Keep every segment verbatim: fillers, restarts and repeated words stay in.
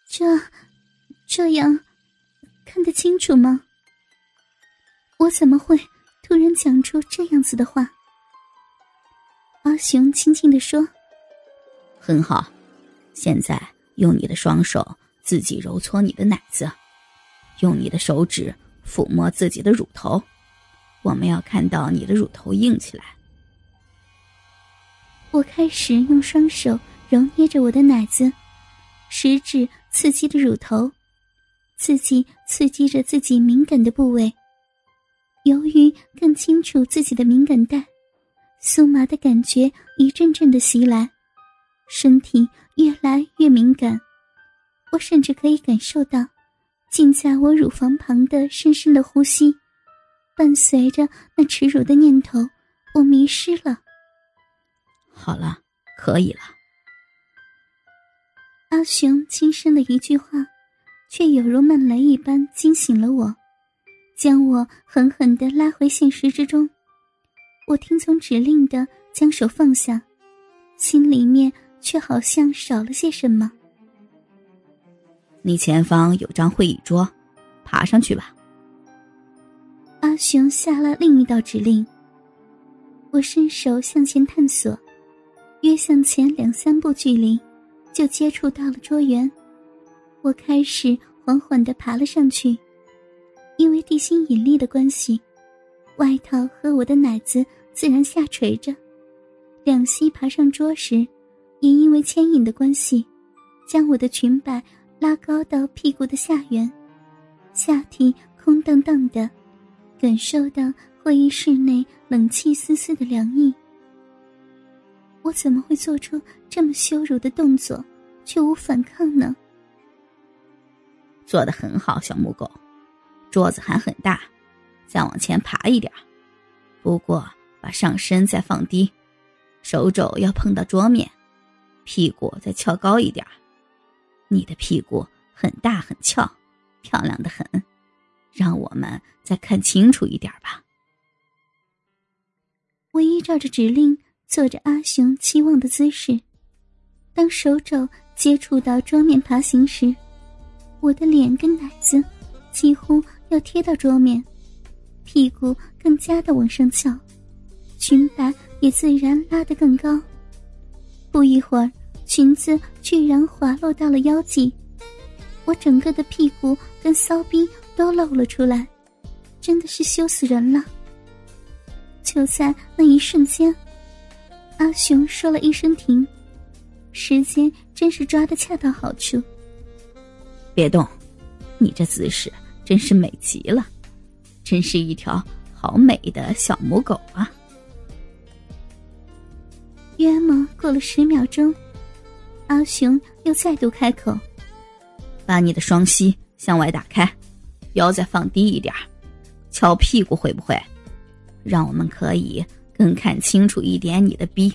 这这样看得清楚吗？我怎么会突然讲出这样子的话？阿雄轻轻地说： 很好，现在用你的双手自己揉搓你的奶子，用你的手指抚摸自己的乳头，我们要看到你的乳头硬起来。 我开始用双手揉捏着我的奶子，食指刺激着乳头，自己刺激着自己敏感的部位。由于更清楚自己的敏感带，酥麻的感觉一阵阵的袭来，身体越来越敏感。我甚至可以感受到浸在我乳房旁的深深的呼吸，伴随着那耻辱的念头，我迷失了。 好了，可以了。 阿雄轻声的一句话，却有如闷雷一般惊醒了我，将我狠狠地拉回现实之中。我听从指令的将手放下，心里面却好像少了些什么。 你前方有张会议桌，爬上去吧。 阿雄下了另一道指令。我伸手向前探索，约向前两三步距离，就接触到了桌缘。我开始缓缓地爬了上去，因为地心引力的关系，外套和我的奶子自然下垂着。两膝爬上桌时，也因为牵引的关系，将我的裙摆拉高到屁股的下缘，下体空荡荡的，感受到会议室内冷气丝丝的凉意。我怎么会做出这么羞辱的动作，却无反抗呢？ 做得很好，小母狗，桌子还很大，再往前爬一点，不过把上身再放低，手肘要碰到桌面，屁股再翘高一点。你的屁股很大很翘，漂亮得很，让我们再看清楚一点吧。 我依照着指令做着阿雄期望的姿势，当手肘接触到桌面爬行时，我的脸跟奶子几乎要贴到桌面，屁股更加的往上翘，裙摆也自然拉得更高。不一会儿，裙子居然滑落到了腰际，我整个的屁股跟骚逼都露了出来，真的是羞死人了。就在那一瞬间，阿雄说了一声停，时间真是抓得恰到好处。 别动，你这姿势真是美极了，真是一条好美的小母狗啊。 约莫过了十秒钟，阿雄又再度开口： 把你的双膝向外打开，腰再放低一点，翘屁股会不会？让我们可以更看清楚一点你的逼。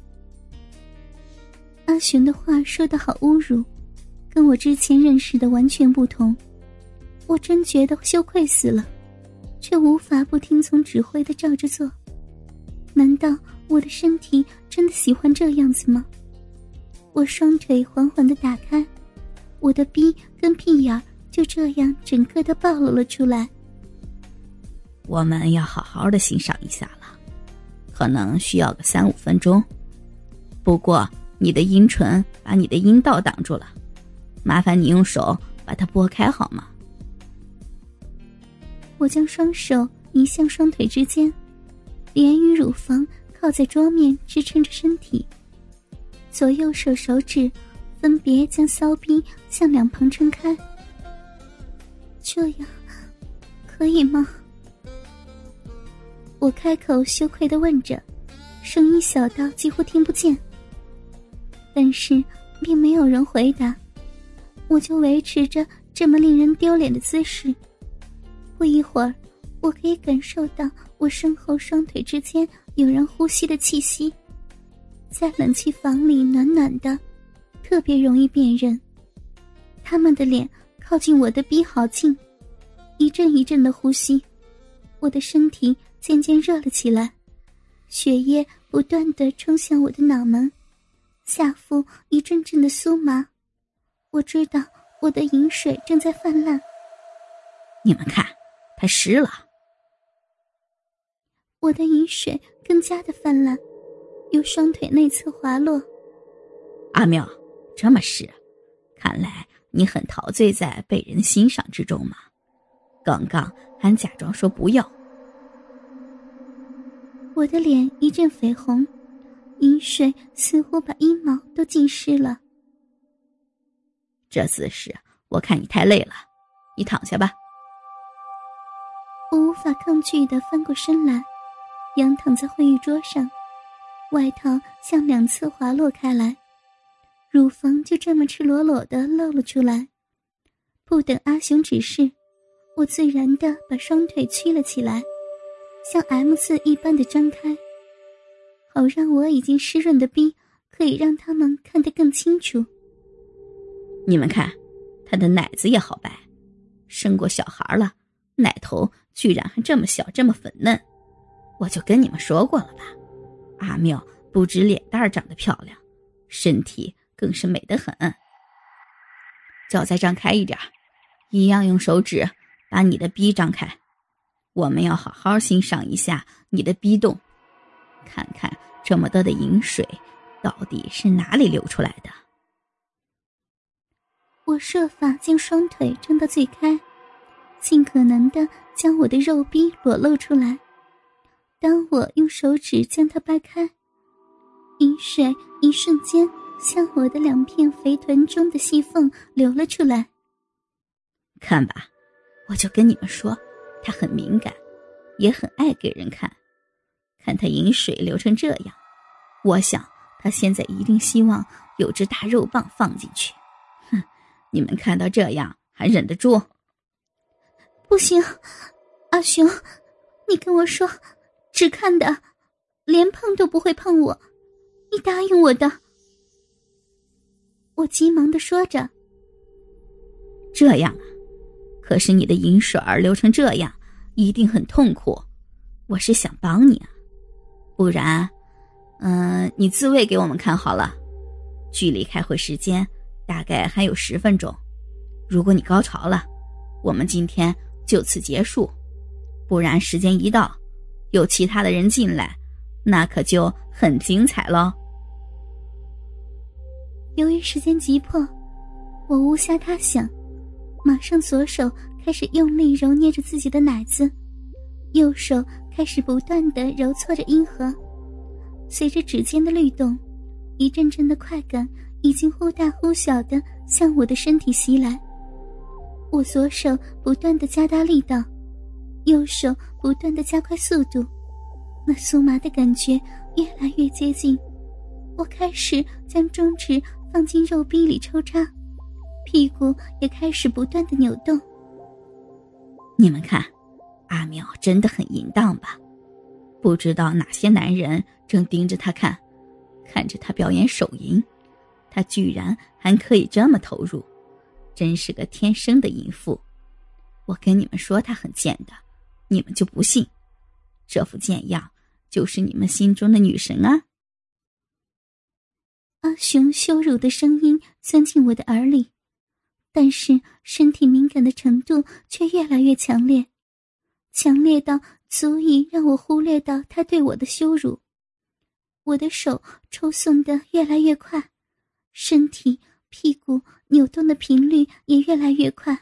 阿雄的话说得好侮辱，跟我之前认识的完全不同。我真觉得羞愧死了，却无法不听从指挥的照着做。难道我的身体真的喜欢这样子吗？我双腿缓缓地打开，我的逼跟屁眼就这样整个都暴露了出来。 我们要好好的欣赏一下了，可能需要个三五分钟。不过你的阴唇把你的阴道挡住了，麻烦你用手把它拨开好吗？ 我将双手移向双腿之间，脸与乳房靠在桌面支撑着身体，左右手手指分别将骚逼向两旁撑开。这样可以吗？我开口羞愧地问着，声音小到几乎听不见。但是并没有人回答，我就维持着这么令人丢脸的姿势。不一会儿，我可以感受到我身后双腿之间有人呼吸的气息，在冷气房里暖暖的，特别容易辨认。他们的脸靠近我的逼好近，一阵一阵的呼吸，我的身体渐渐热了起来，血液不断地冲向我的脑门，下腹一阵阵的酥麻。我知道我的饮水正在泛滥。 你们看，它湿了。 我的饮水更加的泛滥，由双腿内侧滑落。 阿妙，这么湿，看来你很陶醉在被人欣赏之中嘛。刚刚还假装说不要。 我的脸一阵绯红，饮水似乎把阴毛都浸湿了。 这姿势我看你太累了，你躺下吧。 我无法抗拒地翻过身来，仰躺在会议桌上，外套向两侧滑落开来，乳房就这么赤裸裸地露了出来。不等阿雄指示，我自然地把双腿曲了起来，像 M 字 一般的张开，好让我已经湿润的逼可以让他们看得更清楚。 你们看，他的奶子也好白，生过小孩了，奶头居然还这么小这么粉嫩。我就跟你们说过了吧，阿妙不止脸蛋长得漂亮，身体更是美得很。脚再张开一点，一样用手指把你的逼张开，我们要好好欣赏一下你的逼洞，看看这么多的饮水到底是哪里流出来的。 我设法将双腿张到最开，尽可能地将我的肉逼裸露出来。当我用手指将它掰开，饮水一瞬间向我的两片肥臀中的细缝流了出来。 看吧，我就跟你们说，他很敏感，也很爱给人看。看他饮水流成这样，我想他现在一定希望有只大肉棒放进去。哼，你们看到这样还忍得住？ 不行，阿雄，你跟我说只看的，连碰都不会碰我，你答应我的。我急忙地说着。 这样啊，可是你的饮水儿流成这样，一定很痛苦。我是想帮你啊，不然，嗯、呃，你自慰给我们看好了。距离开会时间大概还有十分钟，如果你高潮了，我们今天就此结束。不然时间一到，有其他的人进来，那可就很精彩咯。 由于时间急迫，我无暇他想，马上左手开始用力揉捏着自己的奶子，右手开始不断地揉搓着阴核。随着指尖的律动，一阵阵的快感已经忽大忽小地向我的身体袭来。我左手不断地加大力道，右手不断地加快速度，那酥麻的感觉越来越接近。我开始将中指放进肉壁里抽插，屁股也开始不断地扭动。 你们看，阿妙真的很淫荡吧？不知道哪些男人正盯着他看，看着他表演手淫，他居然还可以这么投入，真是个天生的淫妇。我跟你们说他很贱的，你们就不信，这副贱样就是你们心中的女神啊。 阿雄羞辱的声音钻进我的耳里，但是身体敏感的程度却越来越强烈，强烈到足以让我忽略到他对我的羞辱。我的手抽送得越来越快，身体屁股扭动的频率也越来越快。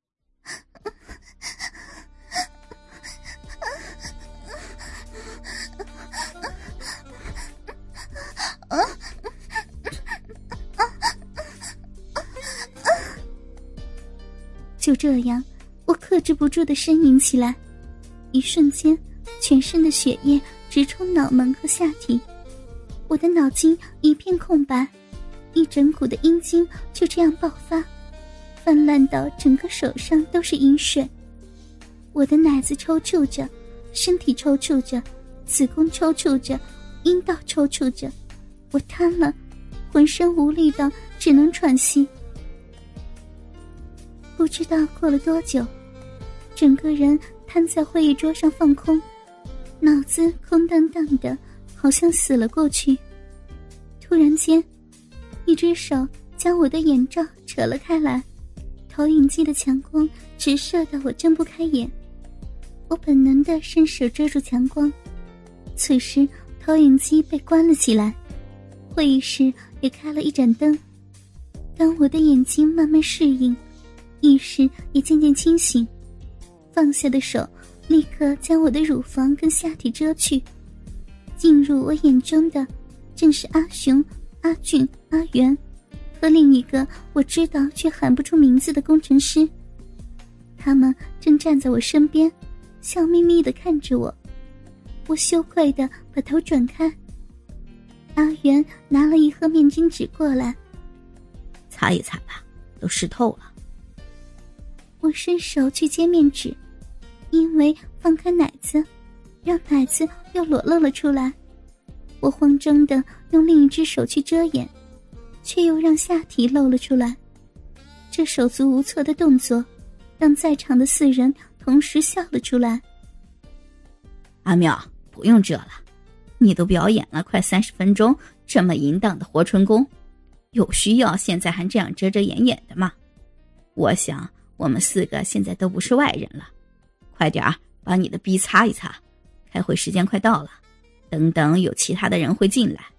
就这样，我克制不住地呻吟起来，一瞬间全身的血液直冲脑门和下体，我的脑筋一片空白，一整股的阴茎就这样爆发，泛滥到整个手上都是饮水。我的奶子抽搐着，身体抽搐着，子宫抽搐着，阴道抽搐着，我瘫了，浑身无力到只能喘息。不知道过了多久，整个人瘫在会议桌上放空，脑子空荡荡的，好像死了过去。突然间，一只手将我的眼罩扯了开来， 投影机的强光直射到我睁不开眼，我本能地伸手遮住强光。此时投影机被关了起来，会议室也开了一盏灯。当我的眼睛慢慢适应，意识也渐渐清醒，放下的手立刻将我的乳房跟下体遮去。进入我眼中的正是阿雄、阿俊、阿元和另一个我知道却喊不出名字的工程师。他们正站在我身边，笑眯眯地看着我。我羞愧地把头转开。阿元拿了一盒面巾纸过来， 擦一擦吧，都湿透了。 我伸手去接面纸，因为放开奶子，让奶子又裸露了出来。我慌张地用另一只手去遮掩，却又让下体露了出来。这手足无措的动作让在场的四人同时笑了出来。 阿妙，不用遮了，你都表演了快三十分钟这么淫荡的活春宫，有需要现在还这样遮遮掩掩的吗？我想我们四个现在都不是外人了，快点儿把你的逼擦一擦，开会时间快到了，等等有其他的人会进来。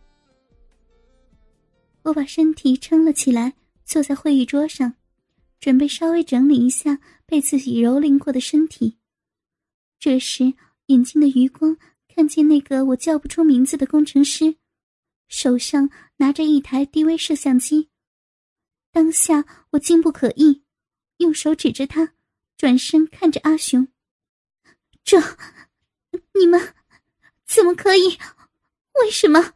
我把身体撑了起来，坐在会议桌上，准备稍微整理一下被自己蹂躏过的身体。这时眼睛的余光看见那个我叫不出名字的工程师，手上拿着一台低微摄像机。当下我惊不可抑，用手指着他，转身看着阿雄。这，你们怎么可以？为什么？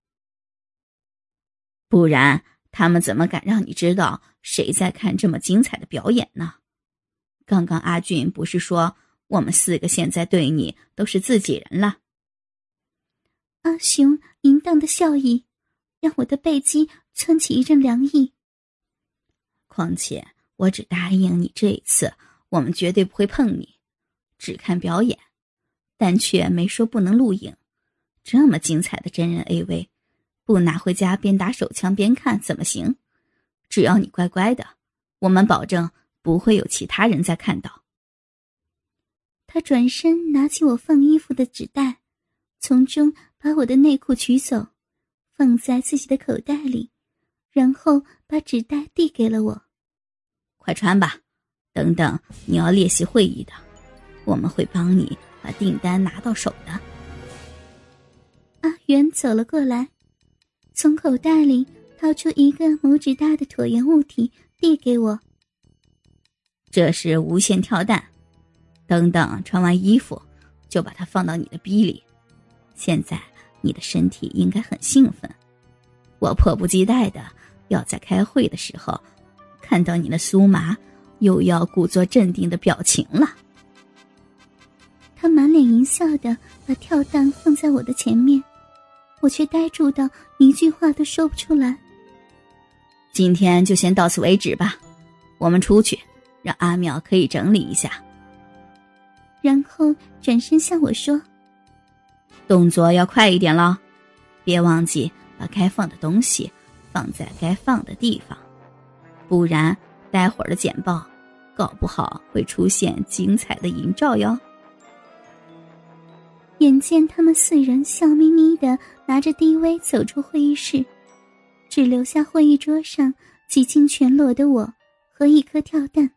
不然他们怎么敢让你知道谁在看这么精彩的表演呢？刚刚阿俊不是说我们四个现在对你都是自己人了？ 阿雄淫荡的笑意让我的背肌窜起一阵凉意。 况且我只答应你这一次我们绝对不会碰你，只看表演，但却没说不能录影。这么精彩的真人 A V， 不拿回家边打手枪边看怎么行？只要你乖乖的，我们保证不会有其他人再看到。 他转身拿起我放衣服的纸袋，从中把我的内裤取走，放在自己的口袋里，然后把纸袋递给了我。 快穿吧，等等你要列席会议的，我们会帮你把订单拿到手的。 阿元走了过来，从口袋里掏出一个拇指大的椭圆物体递给我。 这是无线跳蛋，等等穿完衣服就把它放到你的逼里。现在你的身体应该很兴奋，我迫不及待的要在开会的时候看到你的酥麻又要故作镇定的表情了。 他满脸淫笑的把跳蛋放在我的前面，我却呆住到一句话都说不出来。 今天就先到此为止吧，我们出去让阿淼可以整理一下。 然后转身向我说， 动作要快一点了，别忘记把该放的东西放在该放的地方，不然待会儿的简报搞不好会出现精彩的淫照哟。 眼见他们四人笑眯眯地拿着 D V 走出会议室，只留下会议桌上几近全裸的我和一颗跳蛋。